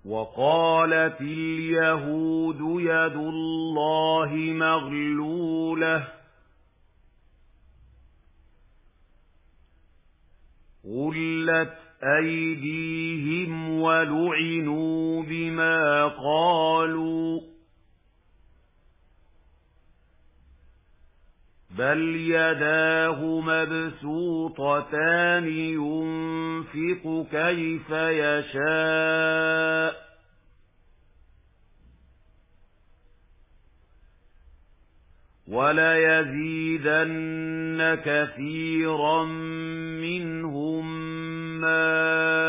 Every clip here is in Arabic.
وقالت اليهود يد الله مغلولة غلت أيديهم ولعنوا بما قالوا بل يداه مبسوطتان ينفق كيف يشاء وليزيدن كثيرا منهم ما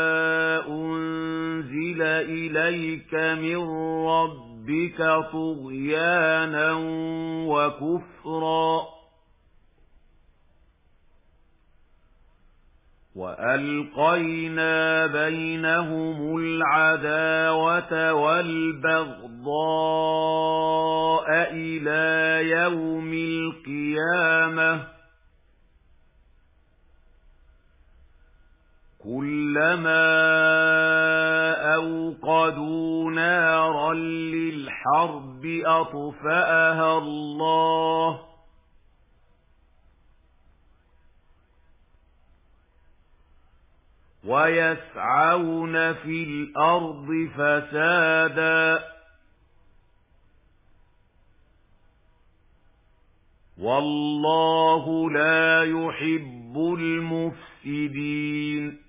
أنزل إليك من ربك طغيانا وكفرا وألقينا بينهم العداوة والبغضاء إلى يوم القيامة كلما أوقدوا نارا للحرب أطفأها الله ويسعون في الأرض فسادا والله لا يحب المفسدين